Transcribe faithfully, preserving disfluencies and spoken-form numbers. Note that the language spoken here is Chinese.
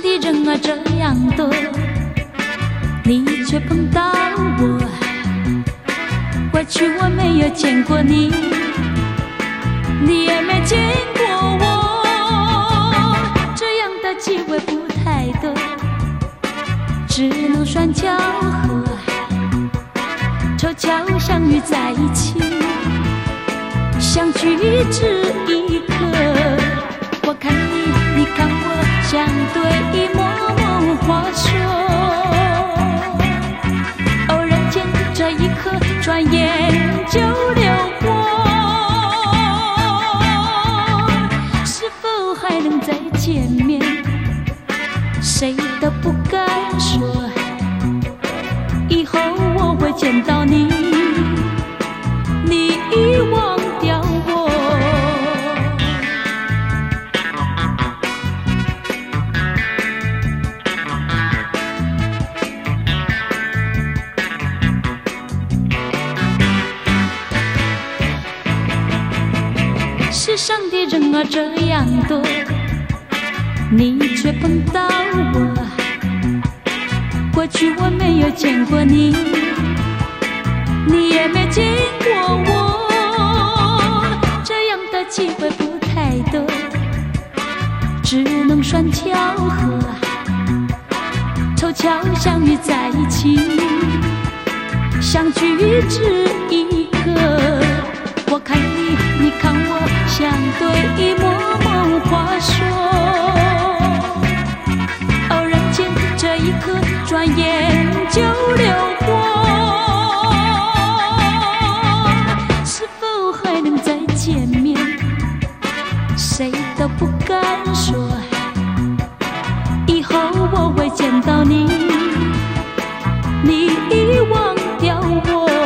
的人啊这样多，你却碰到我。过去我没有见过你，你也没见过我，这样的机会不太多，只能双巧合，凑巧相遇在一起，相聚只一刻。我看你，你看我，相对默默话说，偶然间这一刻，转眼就流过。是否还能再见面？谁都不敢说。以后我会见到你，你遗忘掉我。世上的人啊这样多，你却碰到我。过去我没有见过你，你也没见过我，这样的机会不太多，只能算巧合，凑巧相遇在一起，相聚只一刻。我看你，你看我，相对默默话说，偶然间这一刻，转眼就流过。是否还能再见面？谁都不敢说。以后我会见到你，你遗忘掉我。